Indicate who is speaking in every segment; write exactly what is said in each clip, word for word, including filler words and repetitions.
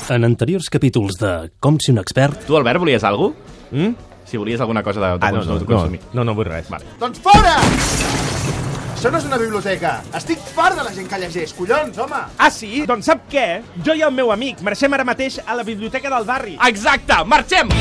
Speaker 1: En anteriors capítols de Com si un expert...
Speaker 2: Tu, Albert, volies alguna cosa?
Speaker 3: Mm?
Speaker 2: Si volies alguna cosa de, de
Speaker 3: ah, no, no,
Speaker 2: consumir.
Speaker 3: No, no, no vull res.
Speaker 2: Vale.
Speaker 4: Doncs fora! Això no és una biblioteca. Estic fart de la gent que llegeix, collons, home!
Speaker 3: Ah, sí? Doncs sap què? Jo i el meu amic marxem ara mateix a la biblioteca del barri.
Speaker 2: Exacte! Marxem!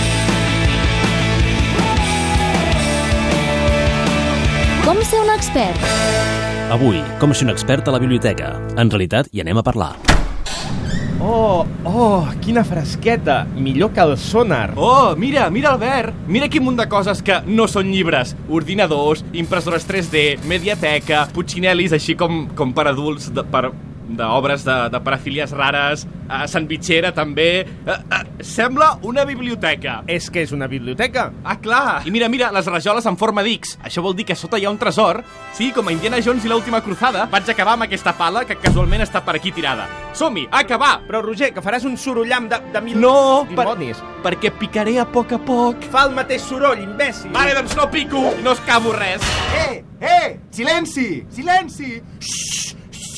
Speaker 5: Com ser un expert?
Speaker 1: Avui, com si un expert a la biblioteca. En realitat, hi anem a parlar.
Speaker 3: Oh, oh, quina fresqueta. Millor que el sonar.
Speaker 2: Oh, mira, mira, Albert. Mira quin munt de coses que no són llibres. Ordinadors, impressores tres D, mediateca, putxinelis, així com, com per adults, de, per... d'obres de, de parafílies rares, a sandvitxera també. Uh, uh, sembla una biblioteca.
Speaker 3: És que és una biblioteca.
Speaker 2: Ah, clar. I mira, mira, les rajoles en forma d'X. Això vol dir que sota hi ha un tresor. Sí, com a Indiana Jones i l'última cruzada, vaig acabar amb aquesta pala que casualment està per aquí tirada. Som-hi, a acabar!
Speaker 3: Però, Roger, que faràs un sorollam de, de mil
Speaker 2: no,
Speaker 3: dimonis.
Speaker 2: Per, perquè picaré a poc a poc.
Speaker 3: Fa el mateix soroll, imbècil.
Speaker 2: Vale, doncs no pico i no escavo res.
Speaker 4: Eh, eh, silenci, silenci! Xxxt!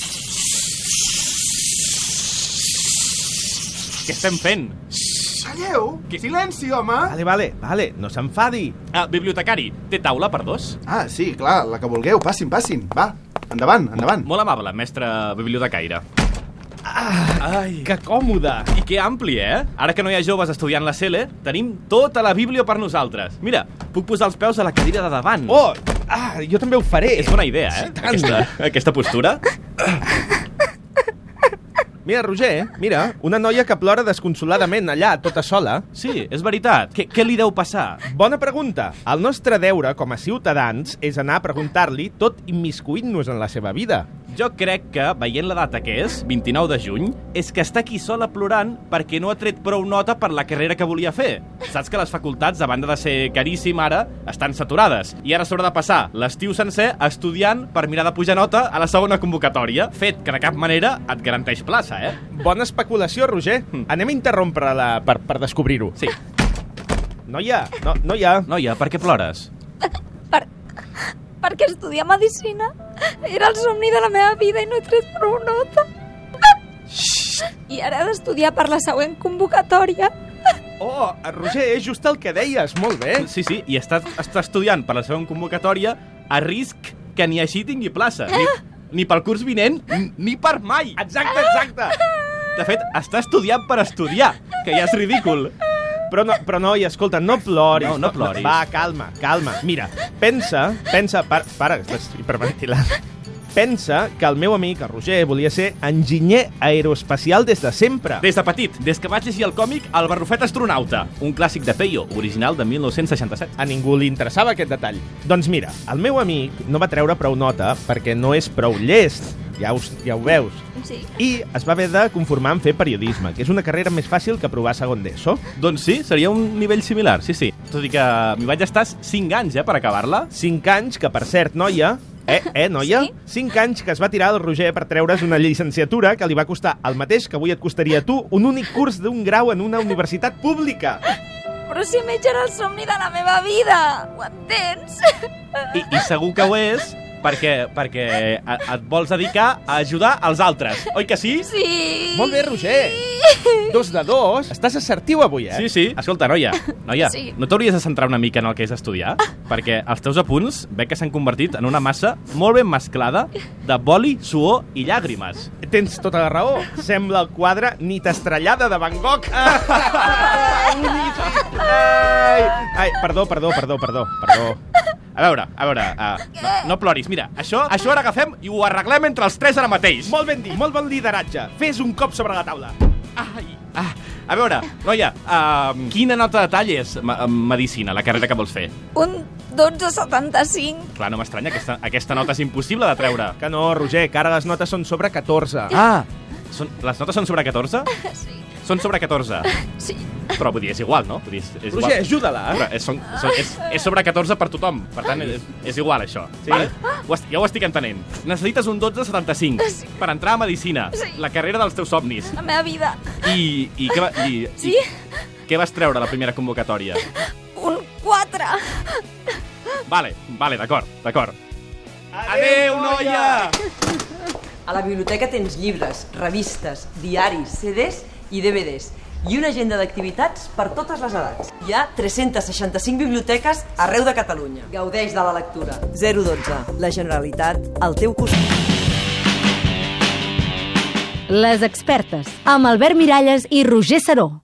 Speaker 2: Què estem fent?
Speaker 4: Calleu!
Speaker 2: Que...
Speaker 4: Silenci, home!
Speaker 3: Vale, vale, vale, no s'enfadi.
Speaker 2: Ah, bibliotecari, té taula per dos?
Speaker 4: Ah, sí, clar, la que vulgueu, passin, passin. Va, endavant, endavant.
Speaker 2: Molt amable, mestre bibliotecaire.
Speaker 3: Ah, ai, que còmode.
Speaker 2: I que ampli, eh? Ara que no hi ha joves estudiant la C L E, tenim tota la bíblia per nosaltres. Mira, puc posar els peus a la cadira de davant.
Speaker 3: Oh, ah, jo també ho faré.
Speaker 2: És bona idea, eh?
Speaker 3: Sí,
Speaker 2: aquesta, aquesta postura.
Speaker 3: Mira, Roger, mira, una noia que plora desconsoladament allà, tota sola.
Speaker 2: Sí, és veritat. Què, què li deu passar?
Speaker 3: Bona pregunta. El nostre deure com a ciutadans és anar a preguntar-li tot immiscuint-nos en la seva vida.
Speaker 2: Jo crec que, veient la data que és, vint-i-nou de juny, és que està aquí sola plorant perquè no ha tret prou nota per la carrera que volia fer. Saps que les facultats, a banda de ser caríssim ara, estan saturades. I ara s'haurà de passar l'estiu sencer estudiant per mirar de pujar nota a la segona convocatòria, fet que de cap manera et garanteix plaça, eh?
Speaker 3: Bona especulació, Roger. Mm. Anem a interrompre-la per, per descobrir-ho.
Speaker 2: Sí.
Speaker 3: Noia, no, noia.
Speaker 2: Noia, per què plores?
Speaker 5: Per... perquè estudiar medicina era el somni de la meva vida i no he tret prou nota. I ara he d'estudiar per la següent convocatòria.
Speaker 3: Oh, Roger, és just el que deies, molt bé.
Speaker 2: Sí, sí, i està, està estudiant per la següent convocatòria a risc que ni així tingui plaça. Ni, ni pel curs vinent, ni per mai.
Speaker 3: Exacte, exacte.
Speaker 2: De fet, està estudiant per estudiar, que ja és ridícul.
Speaker 3: Però, no, però noia, escolta, no ploris.
Speaker 2: No, no ploris.
Speaker 3: Va, calma, calma. Mira, pensa, pensa... Para, para, estàs hiperventilant. Pensa que el meu amic, el Roger, volia ser enginyer aeroespacial des de sempre.
Speaker 2: Des de petit, des que vaig llegir el còmic El barrufet astronauta, un clàssic de Peyo, original de mil nou-cents seixanta-set.
Speaker 3: A ningú li interessava aquest detall. Doncs mira, el meu amic no va treure prou nota perquè no és prou llest. Ja ho, ja ho veus.
Speaker 5: Sí.
Speaker 3: I es va haver de conformar en fer periodisme, que és una carrera més fàcil que provar segon d'ESO.
Speaker 2: Doncs sí, seria un nivell similar, sí, sí. Tot i que m'hi vaig estar cinc anys, eh, per acabar-la.
Speaker 3: Cinc anys que, per cert, noia... Eh, eh, noia?
Speaker 5: Sí?
Speaker 3: Cinc anys que es va tirar el Roger per treure's una llicenciatura que li va costar el mateix que avui et costaria a tu un únic curs d'un grau en una universitat pública.
Speaker 5: Però si metge era el somni de la meva vida, ho entens?
Speaker 2: I, i segur que ho és perquè, perquè et vols dedicar a ajudar els altres, oi que sí?
Speaker 5: Sí!
Speaker 3: Molt bé, Roger. Dos de dos. Estàs assertiu avui, eh?
Speaker 2: Sí, sí. Escolta, noia, noia,
Speaker 5: Sí.
Speaker 2: no t'hauries de centrar una mica en el que és estudiar? Perquè els teus apunts veig que s'han convertit en una massa molt ben mesclada de boli, suor i llàgrimes.
Speaker 3: Tens tota la raó. Sembla el quadre Nit estrellada de Van Gogh. Ai, ai, perdó, perdó, perdó, perdó, perdó.
Speaker 2: A veure, a veure, uh, no, no ploris. Mira, això, això ara agafem i ho arreglem entre els tres ara mateix.
Speaker 3: Molt ben dit, molt bon lideratge. Fes un cop sobre la taula.
Speaker 2: Ai, ah, a veure, noia, uh, quina nota de tall és ma medicina, la carrera que vols fer?
Speaker 5: Un dotze setanta-cinc.
Speaker 2: Clar, no m'estranya, aquesta, aquesta nota és impossible de treure.
Speaker 3: Que no, Roger, que ara les notes són sobre catorze.
Speaker 2: Ah, són, les notes són sobre catorze?
Speaker 5: Sí.
Speaker 2: Són sobre catorze.
Speaker 5: Sí.
Speaker 2: Però vull dir, és igual, no? Vull dir, és, és
Speaker 3: Roger,
Speaker 2: igual.
Speaker 3: ajuda-la.
Speaker 2: Però és, són, són, és, és sobre catorze per tothom, per tant, és, és igual, això.
Speaker 3: Sí.
Speaker 2: Vale? Ho, est- ja ho estic entenent. Necessites un dotze setanta-cinc
Speaker 5: Sí.
Speaker 2: per entrar a Medicina,
Speaker 5: Sí.
Speaker 2: la carrera dels teus somnis.
Speaker 5: La meva vida.
Speaker 2: I, i, què, va, i,
Speaker 5: Sí?
Speaker 2: i què vas treure a la primera convocatòria?
Speaker 5: Un quatre.
Speaker 2: Vale, vale, d'acord, d'acord. Adéu, noia!
Speaker 6: A la biblioteca tens llibres, revistes, diaris, C Ds i D V Ds, i una agenda d'activitats per totes les edats. Hi ha tres-centes seixanta-cinc biblioteques arreu de Catalunya. Gaudeix de la lectura. zero dotze. La Generalitat al teu costat.
Speaker 7: Les expertes, amb Albert Miralles i Roger Saró.